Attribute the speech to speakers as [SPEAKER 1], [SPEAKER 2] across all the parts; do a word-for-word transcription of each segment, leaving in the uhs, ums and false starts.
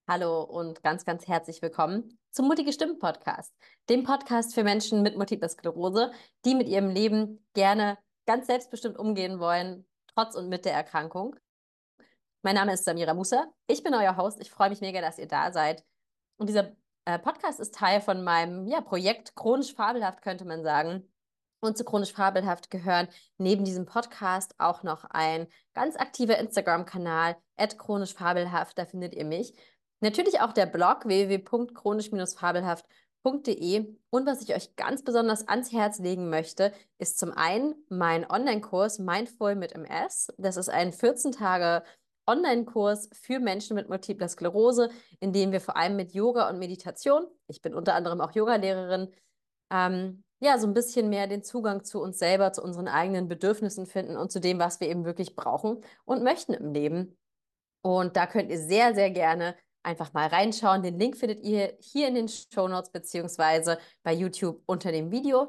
[SPEAKER 1] Hallo und ganz, ganz herzlich willkommen zum Mutige Stimmen Podcast, dem Podcast für Menschen mit Multipler Sklerose, die mit ihrem Leben gerne ganz selbstbestimmt umgehen wollen, trotz und mit der Erkrankung. Mein Name ist Samira Musa. Ich bin euer Host. Ich freue mich mega, dass ihr da seid. Und dieser äh, Podcast ist Teil von meinem ja, Projekt Chronisch Fabelhaft, könnte man sagen. Und zu Chronisch Fabelhaft gehören neben diesem Podcast auch noch ein ganz aktiver Instagram-Kanal, at chronisch fabelhaft, da findet ihr mich. Natürlich auch der Blog w w w punkt chronisch fabelhaft punkt de. Und was ich euch ganz besonders ans Herz legen möchte, ist zum einen mein Online-Kurs Mindful mit M S. Das ist ein vierzehn Tage Online-Kurs für Menschen mit Multipler Sklerose, in dem wir vor allem mit Yoga und Meditation, ich bin unter anderem auch Yogalehrerin, ähm, ja, so ein bisschen mehr den Zugang zu uns selber, zu unseren eigenen Bedürfnissen finden und zu dem, was wir eben wirklich brauchen und möchten im Leben. Und da könnt ihr sehr, sehr gerne einfach mal reinschauen. Den Link findet ihr hier in den Show Notes beziehungsweise bei YouTube unter dem Video.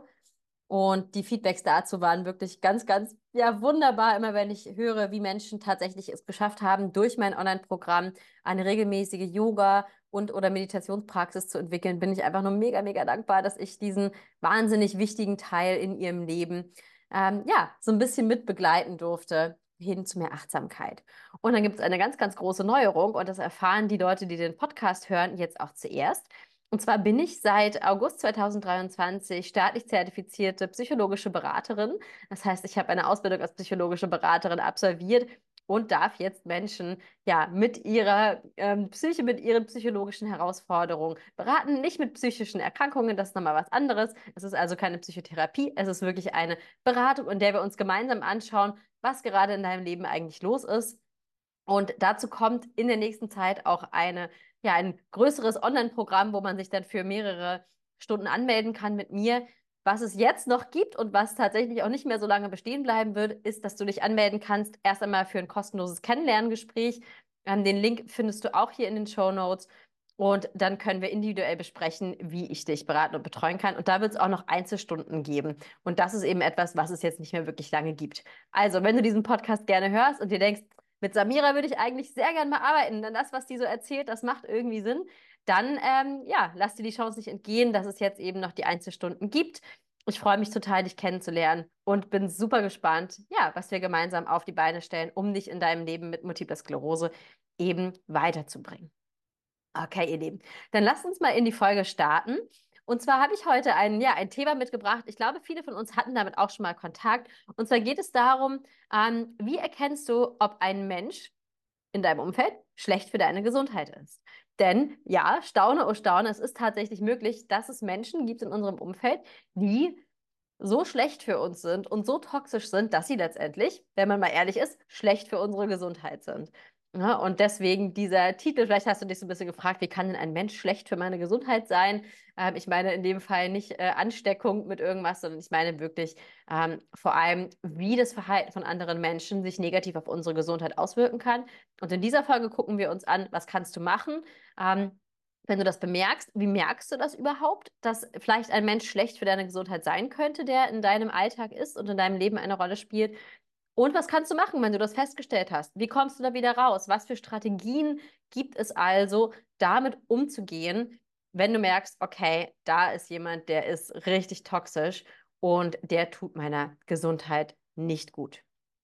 [SPEAKER 1] Und die Feedbacks dazu waren wirklich ganz, ganz, ja, wunderbar. Immer wenn ich höre, wie Menschen tatsächlich es geschafft haben, durch mein Online-Programm eine regelmäßige Yoga- und oder Meditationspraxis zu entwickeln, bin ich einfach nur mega, mega dankbar, dass ich diesen wahnsinnig wichtigen Teil in ihrem Leben, ähm, ja, so ein bisschen mit begleiten durfte, hin zu mehr Achtsamkeit. Und dann gibt es eine ganz, ganz große Neuerung und das erfahren die Leute, die den Podcast hören, jetzt auch zuerst. Und zwar bin ich seit August zweitausenddreiundzwanzig staatlich zertifizierte psychologische Beraterin. Das heißt, ich habe eine Ausbildung als psychologische Beraterin absolviert und darf jetzt Menschen ja mit ihrer ähm, Psyche, mit ihren psychologischen Herausforderungen beraten. Nicht mit psychischen Erkrankungen, das ist nochmal was anderes. Es ist also keine Psychotherapie, es ist wirklich eine Beratung, in der wir uns gemeinsam anschauen, was gerade in deinem Leben eigentlich los ist. Und dazu kommt in der nächsten Zeit auch eine, ja, ein größeres Online-Programm, wo man sich dann für mehrere Stunden anmelden kann mit mir. Was es jetzt noch gibt und was tatsächlich auch nicht mehr so lange bestehen bleiben wird, ist, dass du dich anmelden kannst, erst einmal für ein kostenloses Kennenlerngespräch. Ähm, den Link findest du auch hier in den Show Notes. Und dann können wir individuell besprechen, wie ich dich beraten und betreuen kann. Und da wird es auch noch Einzelstunden geben. Und das ist eben etwas, was es jetzt nicht mehr wirklich lange gibt. Also, wenn du diesen Podcast gerne hörst und dir denkst, mit Samira würde ich eigentlich sehr gern mal arbeiten, denn das, was die so erzählt, das macht irgendwie Sinn. Dann, ähm, ja, lass dir die Chance nicht entgehen, dass es jetzt eben noch die Einzelstunden gibt. Ich freue mich total, dich kennenzulernen und bin super gespannt, ja, was wir gemeinsam auf die Beine stellen, um dich in deinem Leben mit Multipler Sklerose eben weiterzubringen. Okay, ihr Lieben, dann lasst uns mal in die Folge starten. Und zwar habe ich heute ein, ja, ein Thema mitgebracht. Ich glaube, viele von uns hatten damit auch schon mal Kontakt. Und zwar geht es darum, ähm, wie erkennst du, ob ein Mensch in deinem Umfeld schlecht für deine Gesundheit ist? Denn ja, staune, oh staune, es ist tatsächlich möglich, dass es Menschen gibt in unserem Umfeld, die so schlecht für uns sind und so toxisch sind, dass sie letztendlich, wenn man mal ehrlich ist, schlecht für unsere Gesundheit sind. Ja, und deswegen dieser Titel, vielleicht hast du dich so ein bisschen gefragt, wie kann denn ein Mensch schlecht für meine Gesundheit sein? Ähm, ich meine in dem Fall nicht äh, Ansteckung mit irgendwas, sondern ich meine wirklich ähm, vor allem, wie das Verhalten von anderen Menschen sich negativ auf unsere Gesundheit auswirken kann. Und in dieser Folge gucken wir uns an, was kannst du machen, ähm, wenn du das bemerkst, wie merkst du das überhaupt, dass vielleicht ein Mensch schlecht für deine Gesundheit sein könnte, der in deinem Alltag ist und in deinem Leben eine Rolle spielt? Und was kannst du machen, wenn du das festgestellt hast? Wie kommst du da wieder raus? Was für Strategien gibt es also, damit umzugehen, wenn du merkst, okay, da ist jemand, der ist richtig toxisch und der tut meiner Gesundheit nicht gut?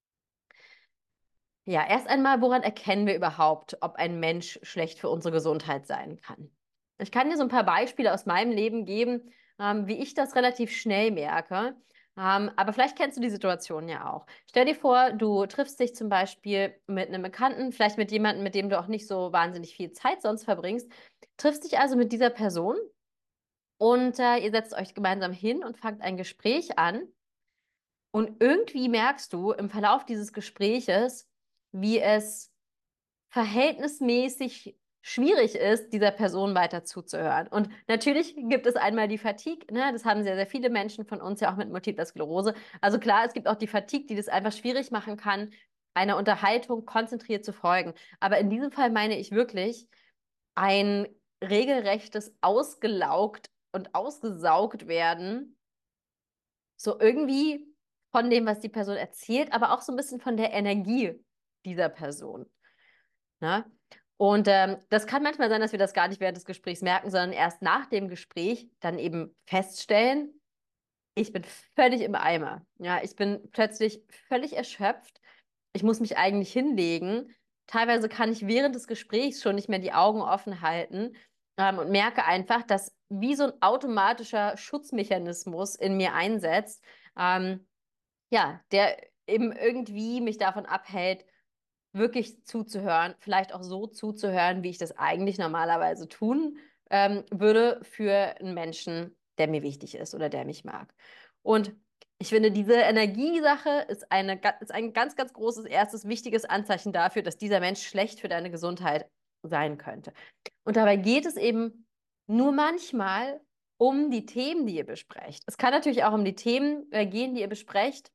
[SPEAKER 1] Ja, erst einmal, woran erkennen wir überhaupt, ob ein Mensch schlecht für unsere Gesundheit sein kann? Ich kann dir so ein paar Beispiele aus meinem Leben geben, ähm, wie ich das relativ schnell merke. Ähm, aber vielleicht kennst du die Situation ja auch. Stell dir vor, du triffst dich zum Beispiel mit einem Bekannten, vielleicht mit jemandem, mit dem du auch nicht so wahnsinnig viel Zeit sonst verbringst. Triffst dich also mit dieser Person und äh, ihr setzt euch gemeinsam hin und fangt ein Gespräch an. Und irgendwie merkst du im Verlauf dieses Gespräches, wie es verhältnismäßig schwierig ist, dieser Person weiter zuzuhören. Und natürlich gibt es einmal die Fatigue, ne? Das haben sehr, sehr viele Menschen von uns ja auch mit Multipler Sklerose. Also klar, es gibt auch die Fatigue, die das einfach schwierig machen kann, einer Unterhaltung konzentriert zu folgen. Aber in diesem Fall meine ich wirklich ein regelrechtes Ausgelaugt und ausgesaugt werden, so irgendwie von dem, was die Person erzählt, aber auch so ein bisschen von der Energie dieser Person. Ne? Und ähm, das kann manchmal sein, dass wir das gar nicht während des Gesprächs merken, sondern erst nach dem Gespräch dann eben feststellen, ich bin völlig im Eimer. Ja, ich bin plötzlich völlig erschöpft. Ich muss mich eigentlich hinlegen. Teilweise kann ich während des Gesprächs schon nicht mehr die Augen offen halten, ähm, und merke einfach, dass wie so ein automatischer Schutzmechanismus in mir einsetzt, ähm, ja, der eben irgendwie mich davon abhält, wirklich zuzuhören, vielleicht auch so zuzuhören, wie ich das eigentlich normalerweise tun ähm, würde für einen Menschen, der mir wichtig ist oder der mich mag. Und ich finde, diese Energiesache ist, eine, ist ein ganz, ganz großes, erstes, wichtiges Anzeichen dafür, dass dieser Mensch schlecht für deine Gesundheit sein könnte. Und dabei geht es eben nur manchmal um die Themen, die ihr besprecht. Es kann natürlich auch um die Themen äh, gehen, die ihr besprecht.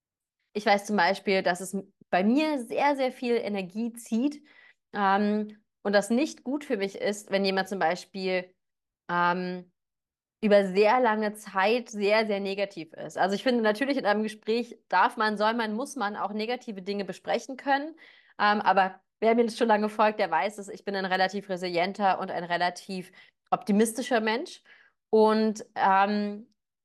[SPEAKER 1] Ich weiß zum Beispiel, dass es bei mir sehr, sehr viel Energie zieht, ähm, und das nicht gut für mich ist, wenn jemand zum Beispiel ähm, über sehr lange Zeit sehr, sehr negativ ist. Also ich finde natürlich in einem Gespräch darf man, soll man, muss man auch negative Dinge besprechen können. Ähm, aber wer mir das schon lange folgt, der weiß es, ich bin ein relativ resilienter und ein relativ optimistischer Mensch. Und ähm,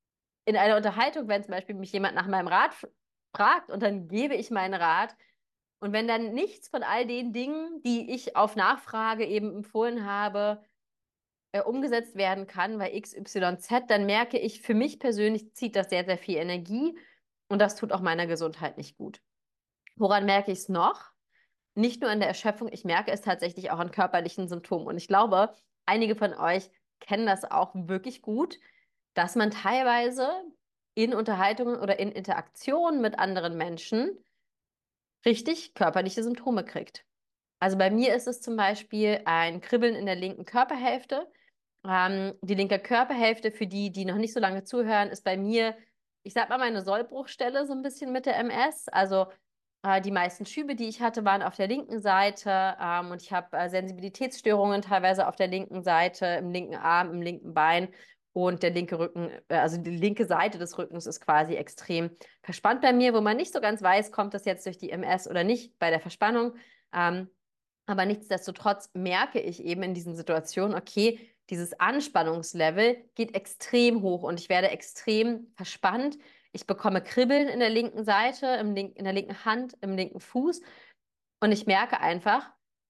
[SPEAKER 1] in einer Unterhaltung, wenn zum Beispiel mich jemand nach meinem Rat fragt und dann gebe ich meinen Rat und wenn dann nichts von all den Dingen, die ich auf Nachfrage eben empfohlen habe, äh, umgesetzt werden kann bei X Y Z, dann merke ich, für mich persönlich zieht das sehr, sehr viel Energie und das tut auch meiner Gesundheit nicht gut. Woran merke ich es noch? Nicht nur an der Erschöpfung, ich merke es tatsächlich auch an körperlichen Symptomen. Und ich glaube, einige von euch kennen das auch wirklich gut, dass man teilweise in Unterhaltungen oder in Interaktionen mit anderen Menschen richtig körperliche Symptome kriegt. Also bei mir ist es zum Beispiel ein Kribbeln in der linken Körperhälfte. Ähm, die linke Körperhälfte, für die, die noch nicht so lange zuhören, ist bei mir, ich sag mal, meine Sollbruchstelle so ein bisschen mit der M S. Also äh, die meisten Schübe, die ich hatte, waren auf der linken Seite, ähm, und ich habe äh, Sensibilitätsstörungen teilweise auf der linken Seite, im linken Arm, im linken Bein. Und der linke Rücken, äh, also die linke Seite des Rückens ist quasi extrem verspannt bei mir, wo man nicht so ganz weiß, kommt das jetzt durch die M S oder nicht bei der Verspannung. Ähm, aber nichtsdestotrotz merke ich eben in diesen Situationen, okay, dieses Anspannungslevel geht extrem hoch und ich werde extrem verspannt. Ich bekomme Kribbeln in der linken Seite, im link in der linken Hand, im linken Fuß und ich merke einfach,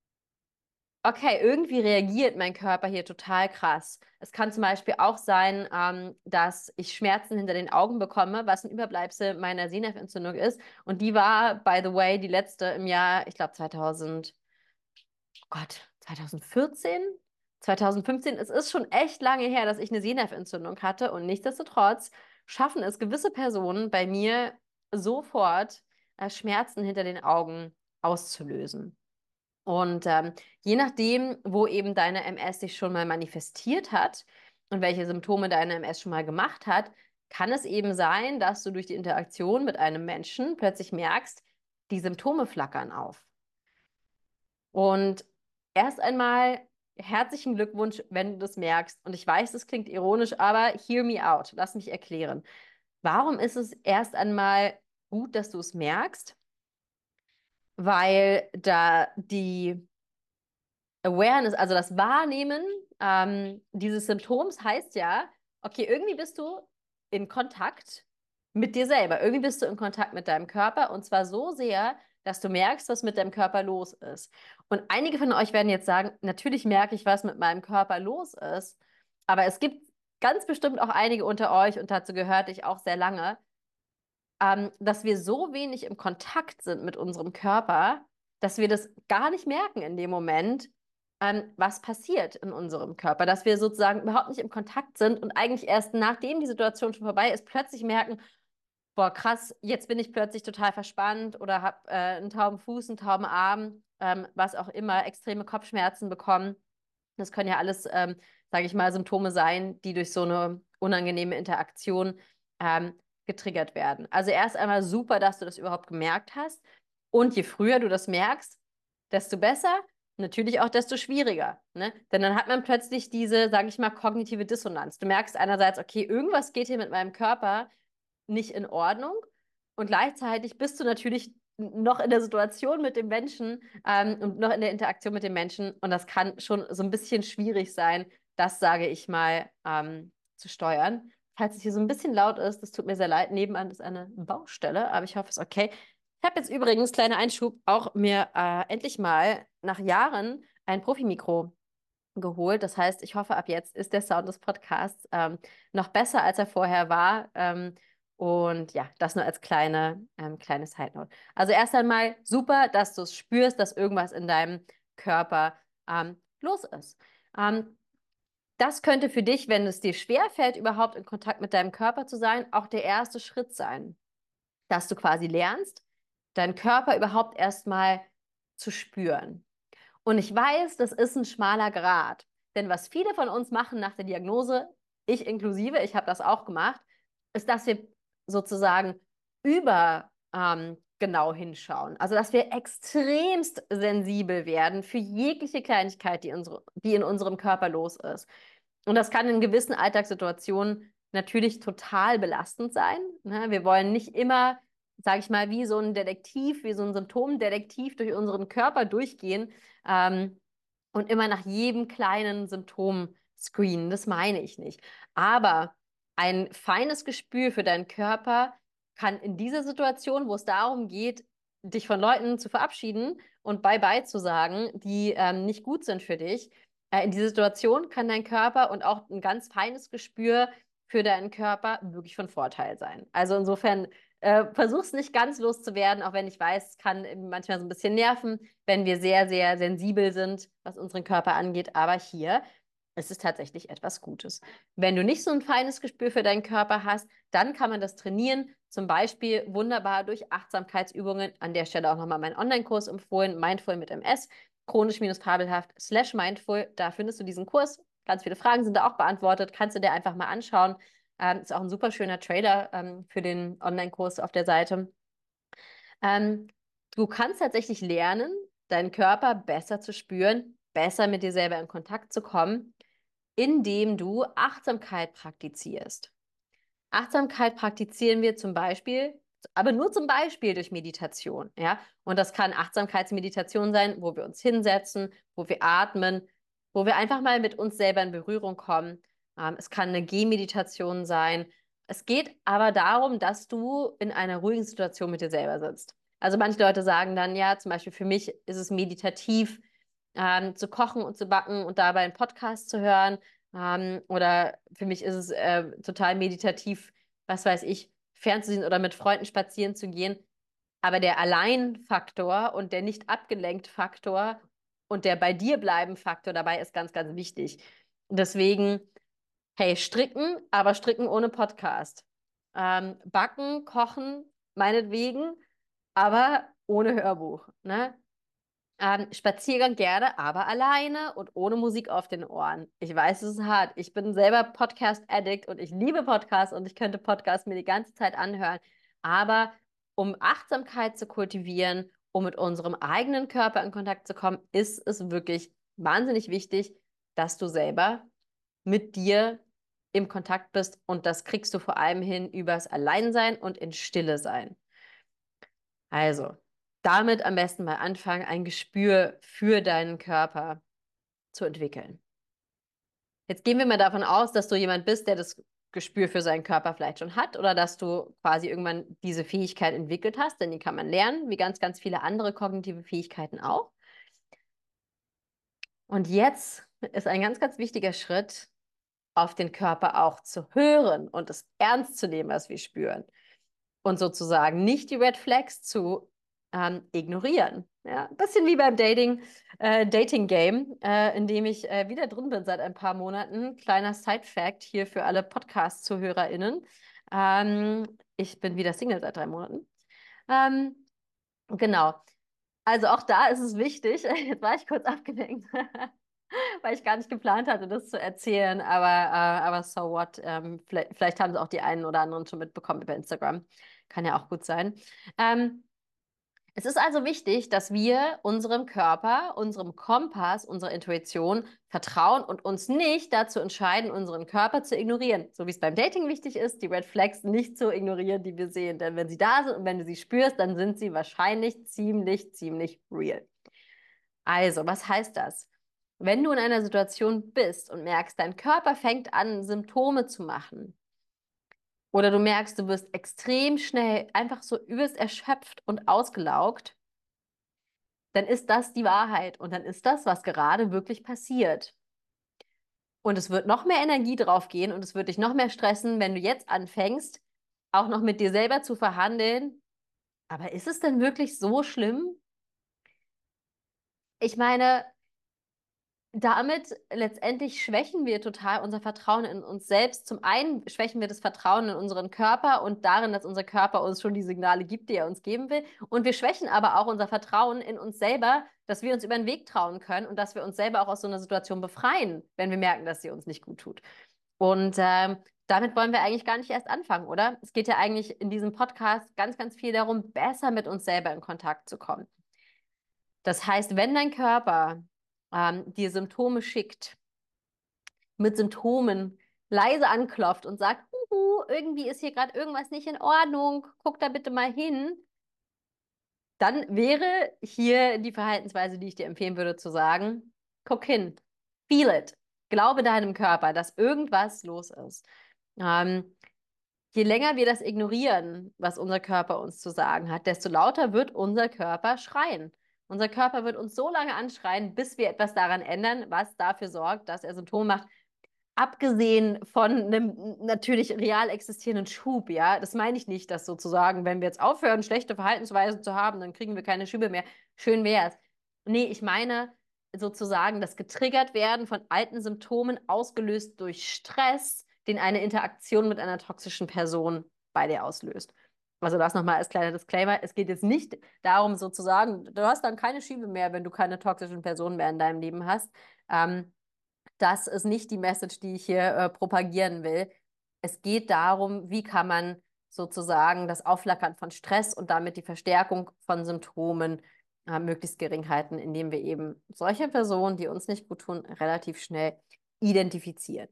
[SPEAKER 1] okay, irgendwie reagiert mein Körper hier total krass. Es kann zum Beispiel auch sein, ähm, dass ich Schmerzen hinter den Augen bekomme, was ein Überbleibsel meiner Sehnerventzündung ist. Und die war, by the way, die letzte im Jahr, ich glaube zweitausend. Gott, zwanzig vierzehn? zwanzig fünfzehn, es ist schon echt lange her, dass ich eine Sehnerventzündung hatte und nichtsdestotrotz schaffen es gewisse Personen bei mir sofort, äh, Schmerzen hinter den Augen auszulösen. Und ähm, je nachdem, wo eben deine M S sich schon mal manifestiert hat und welche Symptome deine M S schon mal gemacht hat, kann es eben sein, dass du durch die Interaktion mit einem Menschen plötzlich merkst, die Symptome flackern auf. Und erst einmal herzlichen Glückwunsch, wenn du das merkst. Und ich weiß, das klingt ironisch, aber hear me out. Lass mich erklären. Warum ist es erst einmal gut, dass du es merkst? Weil da die Awareness, also das Wahrnehmen ähm, dieses Symptoms heißt ja, okay, irgendwie bist du in Kontakt mit dir selber. Irgendwie bist du in Kontakt mit deinem Körper und zwar so sehr, dass du merkst, was mit deinem Körper los ist. Und einige von euch werden jetzt sagen, natürlich merke ich, was mit meinem Körper los ist, aber es gibt ganz bestimmt auch einige unter euch, und dazu gehörte ich auch sehr lange, ähm, dass wir so wenig im Kontakt sind mit unserem Körper, dass wir das gar nicht merken in dem Moment, ähm, was passiert in unserem Körper. Dass wir sozusagen überhaupt nicht im Kontakt sind und eigentlich erst nachdem die Situation schon vorbei ist, plötzlich merken, boah, krass, jetzt bin ich plötzlich total verspannt oder habe äh, einen tauben Fuß, einen tauben Arm, ähm, was auch immer, extreme Kopfschmerzen bekommen. Das können ja alles, ähm, sage ich mal, Symptome sein, die durch so eine unangenehme Interaktion ähm, getriggert werden. Also erst einmal super, dass du das überhaupt gemerkt hast. Und je früher du das merkst, desto besser, natürlich auch desto schwieriger. Ne? Denn dann hat man plötzlich diese, sage ich mal, kognitive Dissonanz. Du merkst einerseits, okay, irgendwas geht hier mit meinem Körper nicht in Ordnung. Und gleichzeitig bist du natürlich noch in der Situation mit dem Menschen ähm, und noch in der Interaktion mit dem Menschen. Und das kann schon so ein bisschen schwierig sein, das sage ich mal, ähm, zu steuern. Falls es hier so ein bisschen laut ist, das tut mir sehr leid. Nebenan ist eine Baustelle, aber ich hoffe, es ist okay. Ich habe jetzt übrigens, kleiner Einschub, auch mir äh, endlich mal nach Jahren ein Profimikro geholt. Das heißt, ich hoffe, ab jetzt ist der Sound des Podcasts ähm, noch besser, als er vorher war. Ähm, und ja, das nur als kleine, ähm, kleine Side Note. Also erst einmal super, dass du es spürst, dass irgendwas in deinem Körper ähm, los ist. Ähm, Das könnte für dich, wenn es dir schwerfällt, überhaupt in Kontakt mit deinem Körper zu sein, auch der erste Schritt sein, dass du quasi lernst, deinen Körper überhaupt erstmal zu spüren. Und ich weiß, das ist ein schmaler Grat. Denn was viele von uns machen nach der Diagnose, ich inklusive, ich habe das auch gemacht, ist, dass wir sozusagen über ähm, genau hinschauen. Also, dass wir extremst sensibel werden für jegliche Kleinigkeit, die, unsere, die in unserem Körper los ist. Und das kann in gewissen Alltagssituationen natürlich total belastend sein. Ne? Wir wollen nicht immer, sage ich mal, wie so ein Detektiv, wie so ein Symptomdetektiv durch unseren Körper durchgehen ähm, und immer nach jedem kleinen Symptom screenen. Das meine ich nicht. Aber ein feines Gespür für deinen Körper kann in dieser Situation, wo es darum geht, dich von Leuten zu verabschieden und Bye-bye zu sagen, die ähm, nicht gut sind für dich, äh, in dieser Situation kann dein Körper und auch ein ganz feines Gespür für deinen Körper wirklich von Vorteil sein. Also insofern äh, versuch's nicht ganz loszuwerden, auch wenn ich weiß, es kann manchmal so ein bisschen nerven, wenn wir sehr, sehr sensibel sind, was unseren Körper angeht. Aber hier ist es tatsächlich etwas Gutes. Wenn du nicht so ein feines Gespür für deinen Körper hast, dann kann man das trainieren. Zum Beispiel wunderbar durch Achtsamkeitsübungen. An der Stelle auch nochmal mein Online-Kurs empfohlen, Mindful mit M S, chronisch-fabelhaft slash mindful. Da findest du diesen Kurs. Ganz viele Fragen sind da auch beantwortet. Kannst du dir einfach mal anschauen. Ähm, ist auch ein super schöner Trailer ähm, für den Online-Kurs auf der Seite. Ähm, Du kannst tatsächlich lernen, deinen Körper besser zu spüren, besser mit dir selber in Kontakt zu kommen, indem du Achtsamkeit praktizierst. Achtsamkeit praktizieren wir zum Beispiel, aber nur zum Beispiel durch Meditation, ja. Und das kann Achtsamkeitsmeditation sein, wo wir uns hinsetzen, wo wir atmen, wo wir einfach mal mit uns selber in Berührung kommen. Ähm, es kann eine Gehmeditation sein. Es geht aber darum, dass du in einer ruhigen Situation mit dir selber sitzt. Also manche Leute sagen dann, ja, zum Beispiel für mich ist es meditativ, ähm, zu kochen und zu backen und dabei einen Podcast zu hören. Ähm, oder für mich ist es äh, total meditativ, was weiß ich, fernzusehen oder mit Freunden spazieren zu gehen. Aber der Allein-Faktor und der Nicht-Abgelenkt-Faktor und der bei dir bleiben-Faktor dabei ist ganz, ganz wichtig. Deswegen, hey, stricken, aber stricken ohne Podcast. Ähm, backen, kochen, meinetwegen, aber ohne Hörbuch. Ne? Ähm, Spaziergang gerne, aber alleine und ohne Musik auf den Ohren. Ich weiß, es ist hart. Ich bin selber Podcast-Addict und ich liebe Podcasts und ich könnte Podcasts mir die ganze Zeit anhören. Aber um Achtsamkeit zu kultivieren, um mit unserem eigenen Körper in Kontakt zu kommen, ist es wirklich wahnsinnig wichtig, dass du selber mit dir im Kontakt bist. Und das kriegst du vor allem hin übers Alleinsein und in Stille sein. Also, damit am besten mal anfangen, ein Gespür für deinen Körper zu entwickeln. Jetzt gehen wir mal davon aus, dass du jemand bist, der das Gespür für seinen Körper vielleicht schon hat oder dass du quasi irgendwann diese Fähigkeit entwickelt hast, denn die kann man lernen, wie ganz, ganz viele andere kognitive Fähigkeiten auch. Und jetzt ist ein ganz, ganz wichtiger Schritt, auf den Körper auch zu hören und es ernst zu nehmen, was wir spüren. Und sozusagen nicht die Red Flags zu ähm, ignorieren. Ja, ein bisschen wie beim Dating, äh, Dating Game, äh, in dem ich äh, wieder drin bin seit ein paar Monaten. Kleiner Side-Fact hier für alle Podcast-ZuhörerInnen. Ähm, ich bin wieder Single seit drei Monaten. Ähm, genau. Also auch da ist es wichtig, jetzt war ich kurz abgelenkt, weil ich gar nicht geplant hatte, das zu erzählen, aber, äh, aber so what, ähm, vielleicht, vielleicht haben sie auch die einen oder anderen schon mitbekommen über Instagram. Kann ja auch gut sein. Ähm, Es ist also wichtig, dass wir unserem Körper, unserem Kompass, unserer Intuition vertrauen und uns nicht dazu entscheiden, unseren Körper zu ignorieren. So wie es beim Dating wichtig ist, die Red Flags nicht zu ignorieren, die wir sehen. Denn wenn sie da sind und wenn du sie spürst, dann sind sie wahrscheinlich ziemlich, ziemlich real. Also, was heißt das? Wenn du in einer Situation bist und merkst, dein Körper fängt an, Symptome zu machen, oder du merkst, du wirst extrem schnell einfach so übelst erschöpft und ausgelaugt, dann ist das die Wahrheit und dann ist das, was gerade wirklich passiert. Und es wird noch mehr Energie drauf gehen und es wird dich noch mehr stressen, wenn du jetzt anfängst, auch noch mit dir selber zu verhandeln. Aber ist es denn wirklich so schlimm? Ich meine, damit letztendlich schwächen wir total unser Vertrauen in uns selbst. Zum einen schwächen wir das Vertrauen in unseren Körper und darin, dass unser Körper uns schon die Signale gibt, die er uns geben will. Und wir schwächen aber auch unser Vertrauen in uns selber, dass wir uns über den Weg trauen können und dass wir uns selber auch aus so einer Situation befreien, wenn wir merken, dass sie uns nicht gut tut. Und ähm, damit wollen wir eigentlich gar nicht erst anfangen, oder? Es geht ja eigentlich in diesem Podcast ganz, ganz viel darum, besser mit uns selber in Kontakt zu kommen. Das heißt, wenn dein Körper ähm, dir Symptome schickt, mit Symptomen leise anklopft und sagt, Huhu, irgendwie ist hier gerade irgendwas nicht in Ordnung, guck da bitte mal hin, dann wäre hier die Verhaltensweise, die ich dir empfehlen würde, zu sagen, guck hin, feel it, glaube deinem Körper, dass irgendwas los ist. Ähm, Je länger wir das ignorieren, was unser Körper uns zu sagen hat, desto lauter wird unser Körper schreien. Unser Körper wird uns so lange anschreien, bis wir etwas daran ändern, was dafür sorgt, dass er Symptome macht. Abgesehen von einem natürlich real existierenden Schub, ja, das meine ich nicht, dass sozusagen, wenn wir jetzt aufhören, schlechte Verhaltensweisen zu haben, dann kriegen wir keine Schübe mehr. Schön wäre es. Nee, ich meine sozusagen das getriggert werden von alten Symptomen, ausgelöst durch Stress, den eine Interaktion mit einer toxischen Person bei dir auslöst. Also das nochmal als kleiner Disclaimer. Es geht jetzt nicht darum, sozusagen, du hast dann keine Schübe mehr, wenn du keine toxischen Personen mehr in deinem Leben hast. Ähm, Das ist nicht die Message, die ich hier äh, propagieren will. Es geht darum, wie kann man sozusagen das Aufflackern von Stress und damit die Verstärkung von Symptomen äh, möglichst gering halten, indem wir eben solche Personen, die uns nicht gut tun, relativ schnell identifizieren.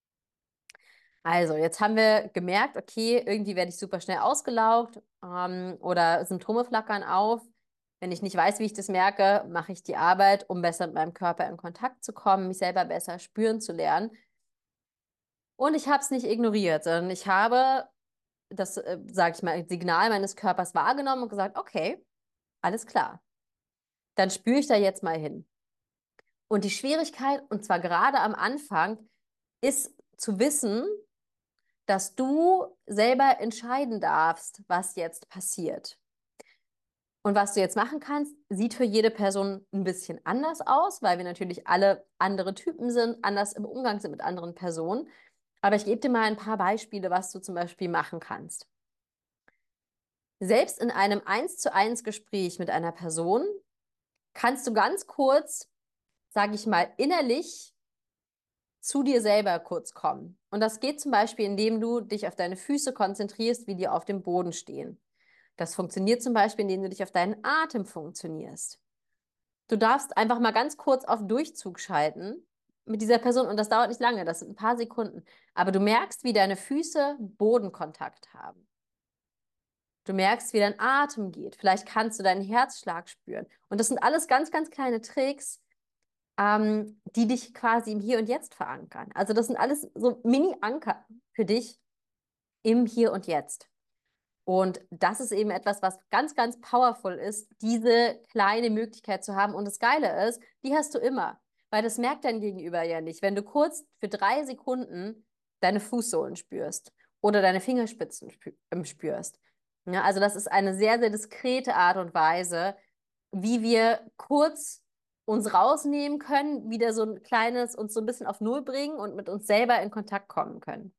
[SPEAKER 1] Also, jetzt haben wir gemerkt, okay, irgendwie werde ich super schnell ausgelaugt ähm, oder Symptome flackern auf. Wenn ich nicht weiß, wie ich das merke, mache ich die Arbeit, um besser mit meinem Körper in Kontakt zu kommen, mich selber besser spüren zu lernen. Und ich habe es nicht ignoriert, sondern ich habe das, äh, sage ich mal, Signal meines Körpers wahrgenommen und gesagt, okay, alles klar, dann spüre ich da jetzt mal hin. Und die Schwierigkeit, und zwar gerade am Anfang, ist zu wissen, dass du selber entscheiden darfst, was jetzt passiert. Und was du jetzt machen kannst, sieht für jede Person ein bisschen anders aus, weil wir natürlich alle andere Typen sind, anders im Umgang sind mit anderen Personen. Aber ich gebe dir mal ein paar Beispiele, was du zum Beispiel machen kannst. Selbst in einem eins zu eins Gespräch mit einer Person kannst du ganz kurz, sage ich mal, innerlich zu dir selber kurz kommen. Und das geht zum Beispiel, indem du dich auf deine Füße konzentrierst, wie die auf dem Boden stehen. Das funktioniert zum Beispiel, indem du dich auf deinen Atem funktionierst. Du darfst einfach mal ganz kurz auf Durchzug schalten mit dieser Person und das dauert nicht lange, das sind ein paar Sekunden. Aber du merkst, wie deine Füße Bodenkontakt haben. Du merkst, wie dein Atem geht. Vielleicht kannst du deinen Herzschlag spüren. Und das sind alles ganz, ganz kleine Tricks, ähm, die dich quasi im Hier und Jetzt verankern. Also das sind alles so Mini-Anker für dich im Hier und Jetzt. Und das ist eben etwas, was ganz, ganz powerful ist, diese kleine Möglichkeit zu haben. Und das Geile ist, die hast du immer. Weil das merkt dein Gegenüber ja nicht. Wenn du kurz für drei Sekunden deine Fußsohlen spürst oder deine Fingerspitzen spü ähm, spürst. Ja, also das ist eine sehr, sehr diskrete Art und Weise, wie wir kurz uns rausnehmen können, wieder so ein kleines, uns so ein bisschen auf Null bringen und mit uns selber in Kontakt kommen können.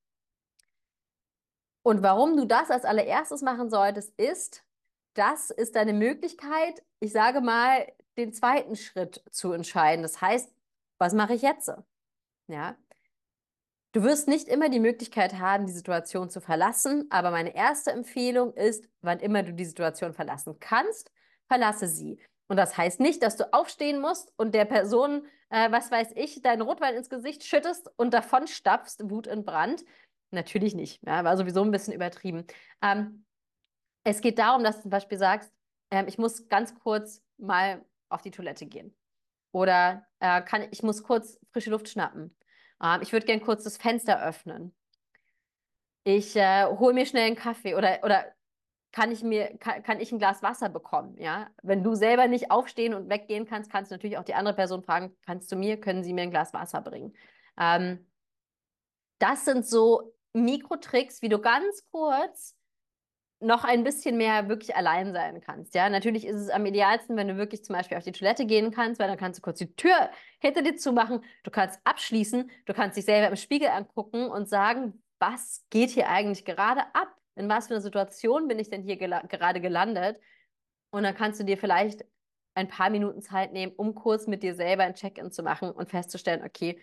[SPEAKER 1] Und warum du das als allererstes machen solltest, ist, das ist deine Möglichkeit, ich sage mal, den zweiten Schritt zu entscheiden. Das heißt, was mache ich jetzt? Ja. Du wirst nicht immer die Möglichkeit haben, die Situation zu verlassen, aber meine erste Empfehlung ist, wann immer du die Situation verlassen kannst, verlasse sie. Und das heißt nicht, dass du aufstehen musst und der Person, äh, was weiß ich, deinen Rotwein ins Gesicht schüttest und davon stapfst, Wut in Brand. Natürlich nicht. Ja, war sowieso ein bisschen übertrieben. Ähm, es geht darum, dass du zum Beispiel sagst, ähm, ich muss ganz kurz mal auf die Toilette gehen. Oder äh, kann, ich muss kurz frische Luft schnappen. Ähm, ich würde gern kurz das Fenster öffnen. Ich äh, hole mir schnell einen Kaffee oder, oder kann ich mir, kann, kann ich ein Glas Wasser bekommen, ja? Wenn du selber nicht aufstehen und weggehen kannst, kannst du natürlich auch die andere Person fragen, kannst du mir, können sie mir ein Glas Wasser bringen? Ähm, das sind so Mikrotricks, wie du ganz kurz noch ein bisschen mehr wirklich allein sein kannst. Ja, natürlich ist es am idealsten, wenn du wirklich zum Beispiel auf die Toilette gehen kannst, weil dann kannst du kurz die Tür hinter dir zumachen, du kannst abschließen, du kannst dich selber im Spiegel angucken und sagen, was geht hier eigentlich gerade ab? In was für einer Situation bin ich denn hier gela gerade gelandet? Und dann kannst du dir vielleicht ein paar Minuten Zeit nehmen, um kurz mit dir selber ein Check-in zu machen und festzustellen, okay,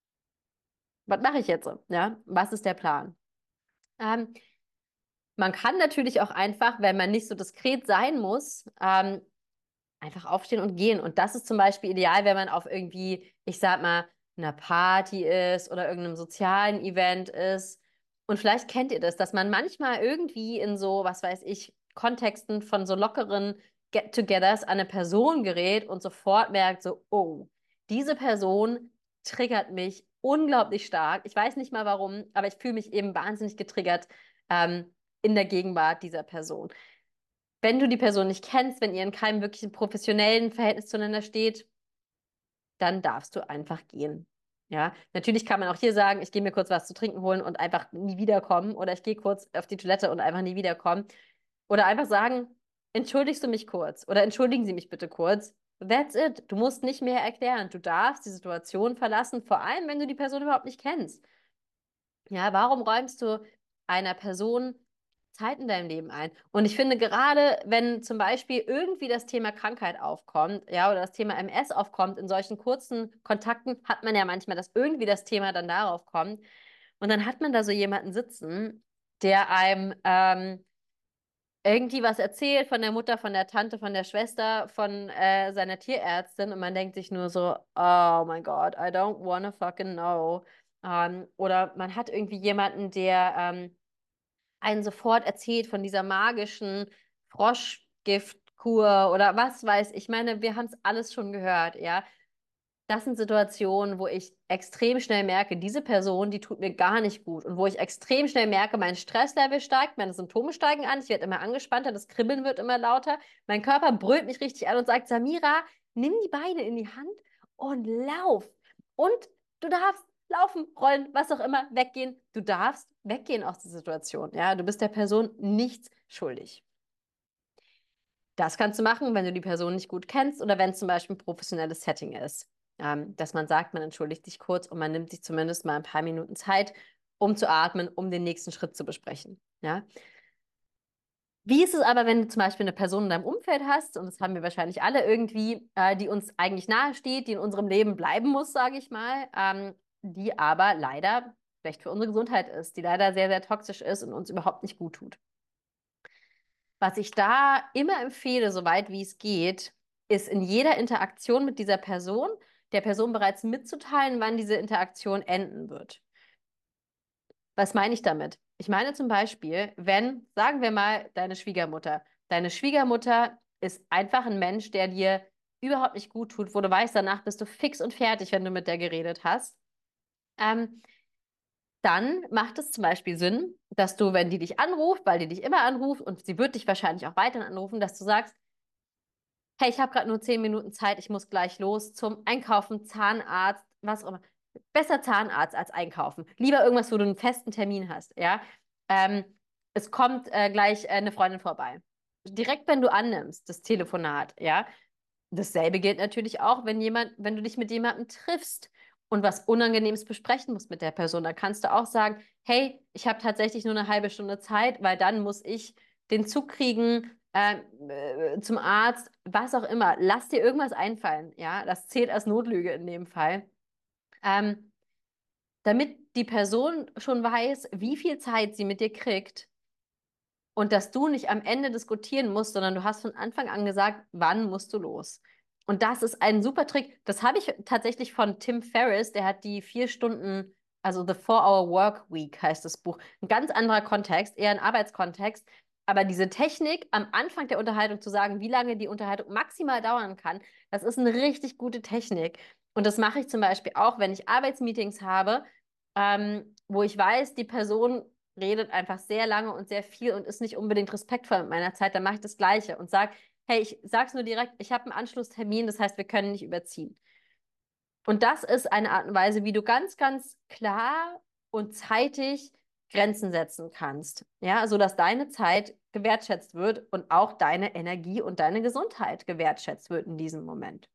[SPEAKER 1] was mache ich jetzt so? Ja, was ist der Plan? Ähm, Man kann natürlich auch einfach, wenn man nicht so diskret sein muss, ähm, einfach aufstehen und gehen. Und das ist zum Beispiel ideal, wenn man auf irgendwie, ich sag mal, einer Party ist oder irgendeinem sozialen Event ist. Und vielleicht kennt ihr das, dass man manchmal irgendwie in so, was weiß ich, Kontexten von so lockeren Get-togethers an eine Person gerät und sofort merkt so, oh, diese Person triggert mich unglaublich stark. Ich weiß nicht mal warum, aber ich fühle mich eben wahnsinnig getriggert, ähm, in der Gegenwart dieser Person. Wenn du die Person nicht kennst, wenn ihr in keinem wirklichen professionellen Verhältnis zueinander steht, dann darfst du einfach gehen. Ja, natürlich kann man auch hier sagen, ich gehe mir kurz was zu trinken holen und einfach nie wiederkommen oder ich gehe kurz auf die Toilette und einfach nie wiederkommen oder einfach sagen, entschuldigst du mich kurz oder entschuldigen Sie mich bitte kurz. That's it. Du musst nicht mehr erklären. Du darfst die Situation verlassen, vor allem wenn du die Person überhaupt nicht kennst. Ja, warum räumst du einer Person Zeit in deinem Leben ein? Und ich finde, gerade wenn zum Beispiel irgendwie das Thema Krankheit aufkommt, ja, oder das Thema M S aufkommt, in solchen kurzen Kontakten hat man ja manchmal, dass irgendwie das Thema dann darauf kommt. Und dann hat man da so jemanden sitzen, der einem ähm, irgendwie was erzählt von der Mutter, von der Tante, von der Schwester, von äh, seiner Tierärztin und man denkt sich nur so, oh mein Gott, I don't wanna fucking know. Ähm, oder man hat irgendwie jemanden, der ähm, einen sofort erzählt von dieser magischen Froschgiftkur oder was weiß ich. Ich meine, wir haben es alles schon gehört, ja. Das sind Situationen, wo ich extrem schnell merke, diese Person, die tut mir gar nicht gut. Und wo ich extrem schnell merke, mein Stresslevel steigt, meine Symptome steigen an, ich werde immer angespannter, das Kribbeln wird immer lauter. Mein Körper brüllt mich richtig an und sagt, Samira, nimm die Beine in die Hand und lauf. Und du darfst laufen, rollen, was auch immer, weggehen. Du darfst weggehen aus der Situation. Ja, du bist der Person nichts schuldig. Das kannst du machen, wenn du die Person nicht gut kennst oder wenn es zum Beispiel ein professionelles Setting ist. Ähm, dass man sagt, man entschuldigt sich kurz und man nimmt sich zumindest mal ein paar Minuten Zeit, um zu atmen, um den nächsten Schritt zu besprechen. Ja? Wie ist es aber, wenn du zum Beispiel eine Person in deinem Umfeld hast, und das haben wir wahrscheinlich alle irgendwie, äh, die uns eigentlich nahesteht, die in unserem Leben bleiben muss, sage ich mal, ähm, die aber leider schlecht für unsere Gesundheit ist, die leider sehr, sehr toxisch ist und uns überhaupt nicht gut tut. Was ich da immer empfehle, soweit wie es geht, ist in jeder Interaktion mit dieser Person, der Person bereits mitzuteilen, wann diese Interaktion enden wird. Was meine ich damit? Ich meine zum Beispiel, wenn, sagen wir mal, deine Schwiegermutter, deine Schwiegermutter ist einfach ein Mensch, der dir überhaupt nicht gut tut, wo du weißt, danach bist du fix und fertig, wenn du mit der geredet hast. Ähm, Dann macht es zum Beispiel Sinn, dass du, wenn die dich anruft, weil die dich immer anruft und sie wird dich wahrscheinlich auch weiterhin anrufen, dass du sagst, hey, ich habe gerade nur zehn Minuten Zeit, ich muss gleich los zum Einkaufen, Zahnarzt, was auch immer. Besser Zahnarzt als einkaufen. Lieber irgendwas, wo du einen festen Termin hast, ja. Ähm, Es kommt äh, gleich äh, eine Freundin vorbei. Direkt, wenn du annimmst, das Telefonat, ja. Dasselbe gilt natürlich auch, wenn jemand, wenn du dich mit jemandem triffst und was Unangenehmes besprechen musst mit der Person. Da kannst du auch sagen, hey, ich habe tatsächlich nur eine halbe Stunde Zeit, weil dann muss ich den Zug kriegen, äh, äh, zum Arzt, was auch immer. Lass dir irgendwas einfallen, ja. Das zählt als Notlüge in dem Fall. Ähm, Damit die Person schon weiß, wie viel Zeit sie mit dir kriegt, Und dass du nicht am Ende diskutieren musst, sondern du hast von Anfang an gesagt, wann musst du los. Und das ist ein super Trick. Das habe ich tatsächlich von Tim Ferriss, der hat die vier Stunden, also The Four-Hour Work Week heißt das Buch. Ein ganz anderer Kontext, eher ein Arbeitskontext. Aber diese Technik, am Anfang der Unterhaltung zu sagen, wie lange die Unterhaltung maximal dauern kann, das ist eine richtig gute Technik. Und das mache ich zum Beispiel auch, wenn ich Arbeitsmeetings habe, ähm, wo ich weiß, die Person redet einfach sehr lange und sehr viel und ist nicht unbedingt respektvoll mit meiner Zeit, dann mache ich das Gleiche und sage, hey, ich sag's nur direkt, ich habe einen Anschlusstermin, das heißt, wir können nicht überziehen. Und das ist eine Art und Weise, wie du ganz, ganz klar und zeitig Grenzen setzen kannst, ja, sodass deine Zeit gewertschätzt wird und auch deine Energie und deine Gesundheit gewertschätzt wird in diesem Moment.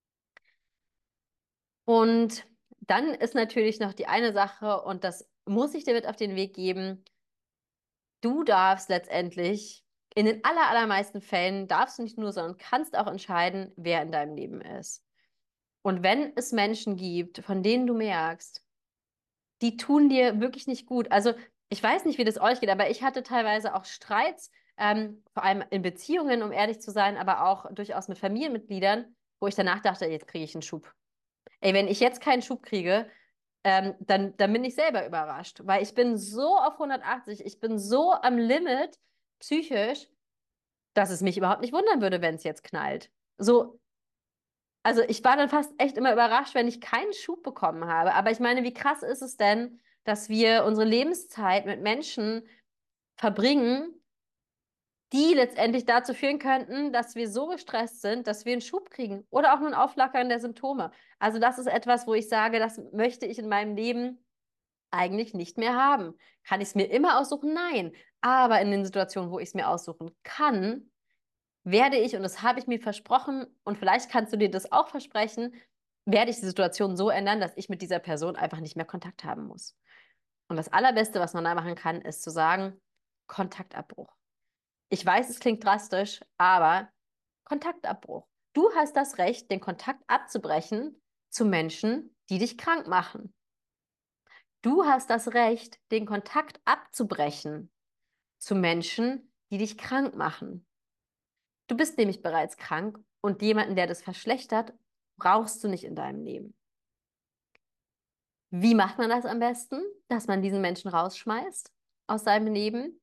[SPEAKER 1] Und dann ist natürlich noch die eine Sache, und das muss ich dir mit auf den Weg geben, du darfst letztendlich, in den aller, allermeisten Fällen, darfst du nicht nur, sondern kannst auch entscheiden, wer in deinem Leben ist. Und wenn es Menschen gibt, von denen du merkst, die tun dir wirklich nicht gut. Also ich weiß nicht, wie das euch geht, aber ich hatte teilweise auch Streits, ähm, vor allem in Beziehungen, um ehrlich zu sein, aber auch durchaus mit Familienmitgliedern, wo ich danach dachte, jetzt kriege ich einen Schub. Ey, wenn ich jetzt keinen Schub kriege, ähm, dann, dann bin ich selber überrascht, weil ich bin so auf hundertachtzig, ich bin so am Limit psychisch, dass es mich überhaupt nicht wundern würde, wenn es jetzt knallt. So, also ich war dann fast echt immer überrascht, wenn ich keinen Schub bekommen habe. Aber ich meine, wie krass ist es denn, dass wir unsere Lebenszeit mit Menschen verbringen, die letztendlich dazu führen könnten, dass wir so gestresst sind, dass wir einen Schub kriegen oder auch nur ein Auflackern der Symptome. Also das ist etwas, wo ich sage, das möchte ich in meinem Leben eigentlich nicht mehr haben. Kann ich es mir immer aussuchen? Nein. Aber in den Situationen, wo ich es mir aussuchen kann, werde ich, und das habe ich mir versprochen, und vielleicht kannst du dir das auch versprechen, werde ich die Situation so ändern, dass ich mit dieser Person einfach nicht mehr Kontakt haben muss. Und das Allerbeste, was man da machen kann, ist zu sagen, Kontaktabbruch. Ich weiß, es klingt drastisch, aber Kontaktabbruch. Du hast das Recht, den Kontakt abzubrechen zu Menschen, die dich krank machen. Du hast das Recht, den Kontakt abzubrechen zu Menschen, die dich krank machen. Du bist nämlich bereits krank und jemanden, der das verschlechtert, brauchst du nicht in deinem Leben. Wie macht man das am besten? Dass man diesen Menschen rausschmeißt aus seinem Leben?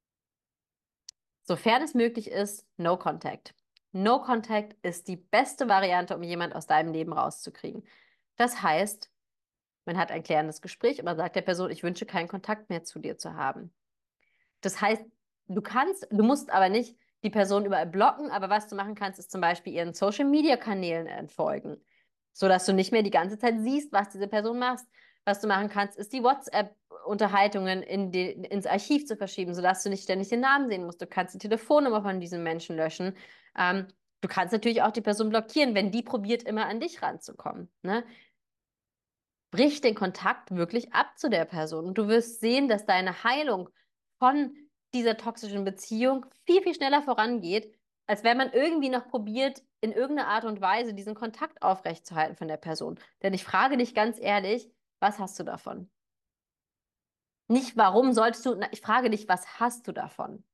[SPEAKER 1] Sofern es möglich ist, No Contact. No Contact ist die beste Variante, um jemanden aus deinem Leben rauszukriegen. Das heißt, man hat ein klärendes Gespräch und man sagt der Person, ich wünsche keinen Kontakt mehr zu dir zu haben. Das heißt, du kannst, du musst aber nicht die Person überall blocken, aber was du machen kannst, ist zum Beispiel ihren Social-Media-Kanälen entfolgen, sodass du nicht mehr die ganze Zeit siehst, was diese Person macht. Was du machen kannst, ist die WhatsApp-Unterhaltungen in die, ins Archiv zu verschieben, sodass du nicht ständig den Namen sehen musst. Du kannst die Telefonnummer von diesem Menschen löschen. Ähm, du kannst natürlich auch die Person blockieren, wenn die probiert, immer an dich ranzukommen. Ne? Brich den Kontakt wirklich ab zu der Person und du wirst sehen, dass deine Heilung von dieser toxischen Beziehung viel, viel schneller vorangeht, als wenn man irgendwie noch probiert, in irgendeiner Art und Weise diesen Kontakt aufrechtzuerhalten von der Person. Denn ich frage dich ganz ehrlich, was hast du davon? Nicht, warum solltest du, ich frage dich, was hast du davon?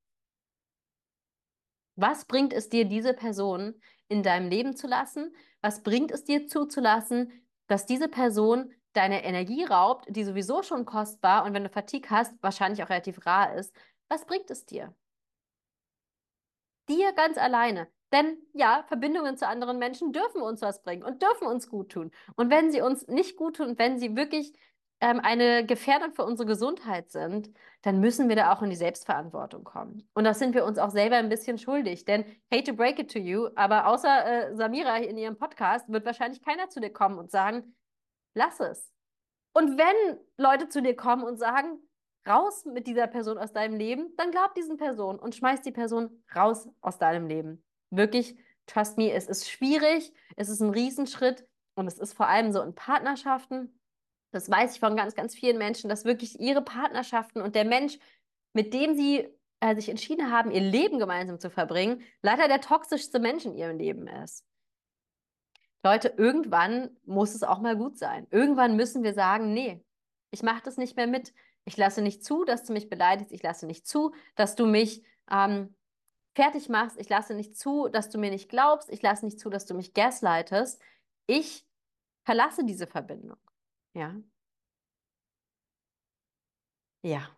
[SPEAKER 1] Was bringt es dir, diese Person in deinem Leben zu lassen? Was bringt es dir zuzulassen, dass diese Person deine Energie raubt, die sowieso schon kostbar und wenn du Fatigue hast, wahrscheinlich auch relativ rar ist? Was bringt es dir? Dir ganz alleine. Denn ja, Verbindungen zu anderen Menschen dürfen uns was bringen und dürfen uns gut tun. Und wenn sie uns nicht gut tun, wenn sie wirklich ähm, eine Gefährdung für unsere Gesundheit sind, dann müssen wir da auch in die Selbstverantwortung kommen. Und das sind wir uns auch selber ein bisschen schuldig. Denn, hate to break it to you, aber außer äh, Samira in ihrem Podcast wird wahrscheinlich keiner zu dir kommen und sagen, lass es. Und wenn Leute zu dir kommen und sagen, raus mit dieser Person aus deinem Leben, dann glaub diesen Person und schmeiß die Person raus aus deinem Leben. Wirklich, trust me, es ist schwierig, es ist ein Riesenschritt und es ist vor allem so in Partnerschaften. Das weiß ich von ganz, ganz vielen Menschen, dass wirklich ihre Partnerschaften und der Mensch, mit dem sie äh, sich entschieden haben, ihr Leben gemeinsam zu verbringen, leider der toxischste Mensch in ihrem Leben ist. Leute, irgendwann muss es auch mal gut sein. Irgendwann müssen wir sagen, nee, ich mache das nicht mehr mit. Ich lasse nicht zu, dass du mich beleidigst. Ich lasse nicht zu, dass du mich ähm, fertig machst. Ich lasse nicht zu, dass du mir nicht glaubst. Ich lasse nicht zu, dass du mich gaslightest. Ich verlasse diese Verbindung. Ja, ja.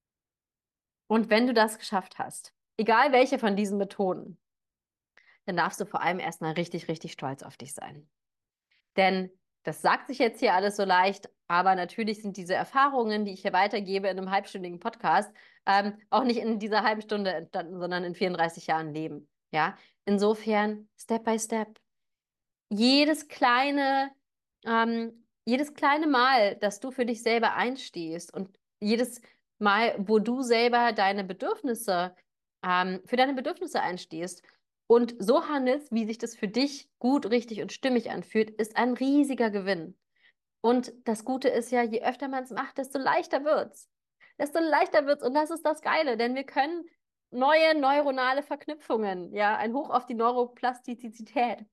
[SPEAKER 1] Und wenn du das geschafft hast, egal welche von diesen Methoden, dann darfst du vor allem erstmal richtig, richtig stolz auf dich sein. Denn das sagt sich jetzt hier alles so leicht, aber natürlich sind diese Erfahrungen, die ich hier weitergebe in einem halbstündigen Podcast, ähm, auch nicht in dieser halben Stunde entstanden, sondern in vierunddreißig Jahren Leben. Ja, insofern Step by Step. Jedes kleine, ähm, jedes kleine Mal, dass du für dich selber einstehst und jedes Mal, wo du selber deine Bedürfnisse, ähm, für deine Bedürfnisse einstehst und so handelst, wie sich das für dich gut, richtig und stimmig anfühlt, ist ein riesiger Gewinn. Und das Gute ist ja, je öfter man es macht, desto leichter wird's. Desto leichter wird's und das ist das Geile, denn wir können neue neuronale Verknüpfungen, ja, ein Hoch auf die Neuroplastizität.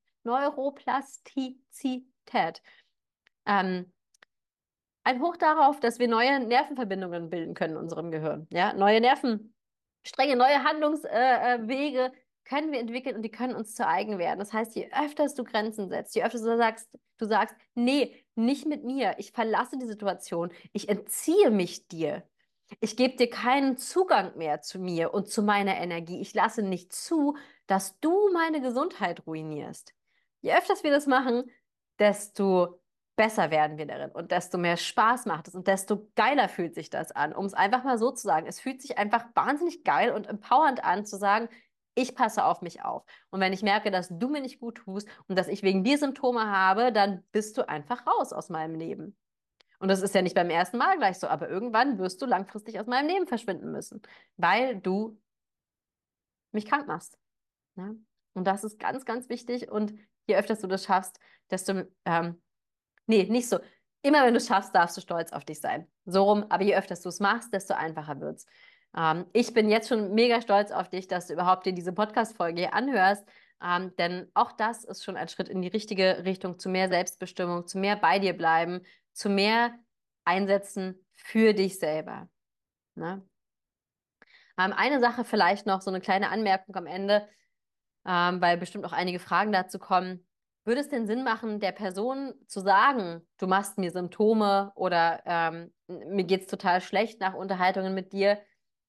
[SPEAKER 1] Neuroplastizität. Ähm, ein Hoch darauf, dass wir neue Nervenverbindungen bilden können in unserem Gehirn. Ja, neue Nervenstränge, neue Handlungswege äh, äh, Wege können wir entwickeln und die können uns zu eigen werden. Das heißt, je öfter du Grenzen setzt, je öfter du sagst, du sagst, nee, nicht mit mir, ich verlasse die Situation, ich entziehe mich dir. Ich gebe dir keinen Zugang mehr zu mir und zu meiner Energie. Ich lasse nicht zu, dass du meine Gesundheit ruinierst. Je öfter wir das machen, desto besser werden wir darin und desto mehr Spaß macht es und desto geiler fühlt sich das an. Um es einfach mal so zu sagen, es fühlt sich einfach wahnsinnig geil und empowernd an, zu sagen, ich passe auf mich auf. Und wenn ich merke, dass du mir nicht gut tust und dass ich wegen dir Symptome habe, dann bist du einfach raus aus meinem Leben. Und das ist ja nicht beim ersten Mal gleich so, aber irgendwann wirst du langfristig aus meinem Leben verschwinden müssen, weil du mich krank machst. Ja? Und das ist ganz, ganz wichtig. Und je öfter du das schaffst, desto ähm, nee, nicht so. Immer wenn du es schaffst, darfst du stolz auf dich sein. So rum, aber je öfter du es machst, desto einfacher wird's. Ähm, ich bin jetzt schon mega stolz auf dich, dass du überhaupt dir diese Podcast-Folge hier anhörst. Ähm, denn auch das ist schon ein Schritt in die richtige Richtung zu mehr Selbstbestimmung, zu mehr bei dir bleiben, zu mehr Einsetzen für dich selber. Ne? Ähm, eine Sache vielleicht noch, so eine kleine Anmerkung am Ende, ähm, weil bestimmt auch einige Fragen dazu kommen. Würde es denn Sinn machen, der Person zu sagen, du machst mir Symptome oder ähm, mir geht's total schlecht nach Unterhaltungen mit dir?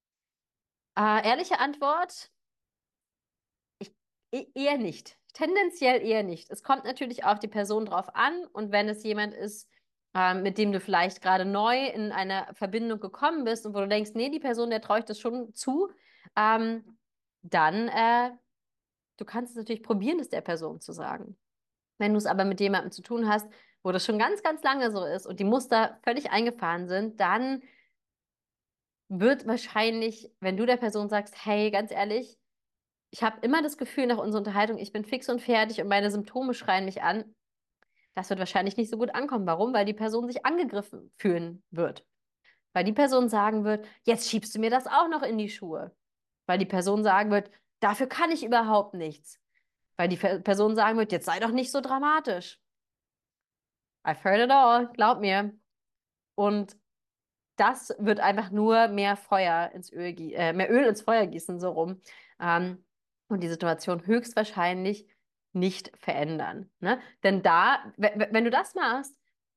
[SPEAKER 1] Äh, ehrliche Antwort, ich, e- eher nicht. Tendenziell eher nicht. Es kommt natürlich auf die Person drauf an und wenn es jemand ist, ähm, mit dem du vielleicht gerade neu in eine Verbindung gekommen bist und wo du denkst, nee, die Person, der traue ich das schon zu, ähm, dann äh, du kannst es natürlich probieren, das der Person zu sagen. Wenn du es aber mit jemandem zu tun hast, wo das schon ganz, ganz lange so ist und die Muster völlig eingefahren sind, dann wird wahrscheinlich, wenn du der Person sagst, hey, ganz ehrlich, ich habe immer das Gefühl nach unserer Unterhaltung, ich bin fix und fertig und meine Symptome schreien mich an, das wird wahrscheinlich nicht so gut ankommen. Warum? Weil die Person sich angegriffen fühlen wird. Weil die Person sagen wird, jetzt schiebst du mir das auch noch in die Schuhe. Weil die Person sagen wird, dafür kann ich überhaupt nichts. Weil die Person sagen wird, jetzt sei doch nicht so dramatisch. I've heard it all, glaub mir. Und das wird einfach nur mehr Feuer ins Öl, gießen, äh, mehr Öl ins Feuer gießen, so rum. Ähm, und die Situation höchstwahrscheinlich nicht verändern. Ne? Denn da, wenn du das machst,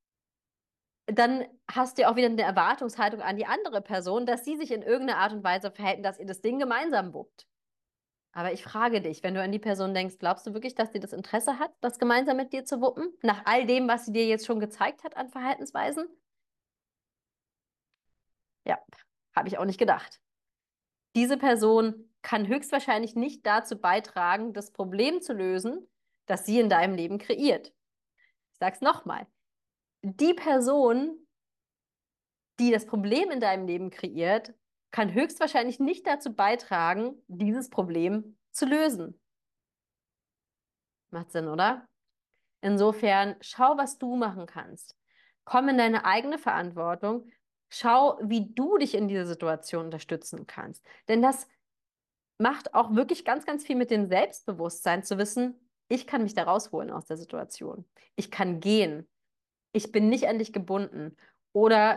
[SPEAKER 1] dann hast du auch wieder eine Erwartungshaltung an die andere Person, dass sie sich in irgendeiner Art und Weise verhält, dass ihr das Ding gemeinsam wuppt. Aber ich frage dich, wenn du an die Person denkst, glaubst du wirklich, dass sie das Interesse hat, das gemeinsam mit dir zu wuppen? Nach all dem, was sie dir jetzt schon gezeigt hat an Verhaltensweisen? Ja, habe ich auch nicht gedacht. Diese Person kann höchstwahrscheinlich nicht dazu beitragen, das Problem zu lösen, das sie in deinem Leben kreiert. Ich sage es nochmal. Die Person, die das Problem in deinem Leben kreiert, kann höchstwahrscheinlich nicht dazu beitragen, dieses Problem zu lösen. Macht Sinn, oder? Insofern, schau, was du machen kannst. Komm in deine eigene Verantwortung. Schau, wie du dich in dieser Situation unterstützen kannst. Denn das macht auch wirklich ganz, ganz viel mit dem Selbstbewusstsein zu wissen, ich kann mich da rausholen aus der Situation. Ich kann gehen. Ich bin nicht an dich gebunden. Oder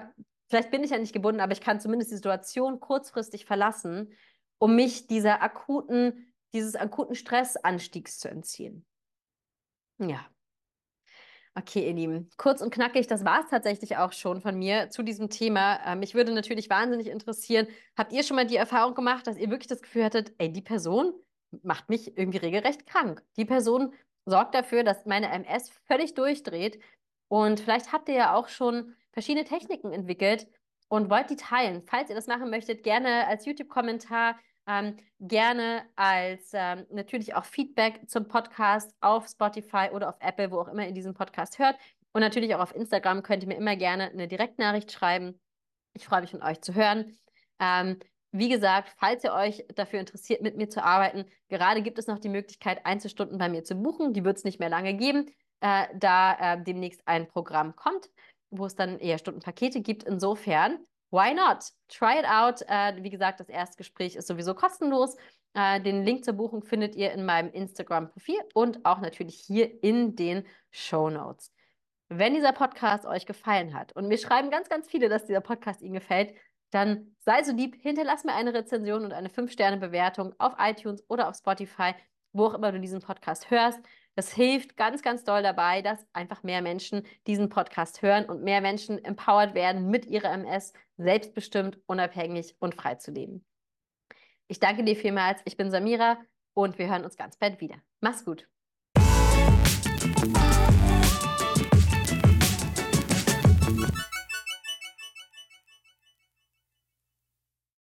[SPEAKER 1] vielleicht bin ich ja nicht gebunden, aber ich kann zumindest die Situation kurzfristig verlassen, um mich dieser akuten, dieses akuten Stressanstiegs zu entziehen. Ja. Okay, ihr Lieben, kurz und knackig, das war es tatsächlich auch schon von mir zu diesem Thema. Ähm, mich würde natürlich wahnsinnig interessieren, habt ihr schon mal die Erfahrung gemacht, dass ihr wirklich das Gefühl hattet, ey, die Person macht mich irgendwie regelrecht krank. Die Person sorgt dafür, dass meine M S völlig durchdreht. Und vielleicht habt ihr ja auch schon verschiedene Techniken entwickelt und wollt die teilen. Falls ihr das machen möchtet, gerne als YouTube-Kommentar. Ähm, gerne als ähm, natürlich auch Feedback zum Podcast auf Spotify oder auf Apple, wo auch immer ihr diesen Podcast hört. Und natürlich auch auf Instagram könnt ihr mir immer gerne eine Direktnachricht schreiben. Ich freue mich von euch zu hören. Ähm, wie gesagt, falls ihr euch dafür interessiert, mit mir zu arbeiten, gerade gibt es noch die Möglichkeit, Einzelstunden bei mir zu buchen. Die wird es nicht mehr lange geben, äh, da äh, demnächst ein Programm kommt, wo es dann eher Stundenpakete gibt. Insofern, why not? Try it out. Äh, wie gesagt, das Erstgespräch ist sowieso kostenlos. Äh, den Link zur Buchung findet ihr in meinem Instagram-Profil und auch natürlich hier in den Show Notes. Wenn dieser Podcast euch gefallen hat und mir schreiben ganz, ganz viele, dass dieser Podcast Ihnen gefällt, dann sei so lieb, hinterlass mir eine Rezension und eine fünf Sterne Bewertung auf iTunes oder auf Spotify, wo auch immer du diesen Podcast hörst. Das hilft ganz, ganz doll dabei, dass einfach mehr Menschen diesen Podcast hören und mehr Menschen empowered werden, mit ihrer M S selbstbestimmt, unabhängig und frei zu leben. Ich danke dir vielmals. Ich bin Samira und wir hören uns ganz bald wieder. Mach's gut.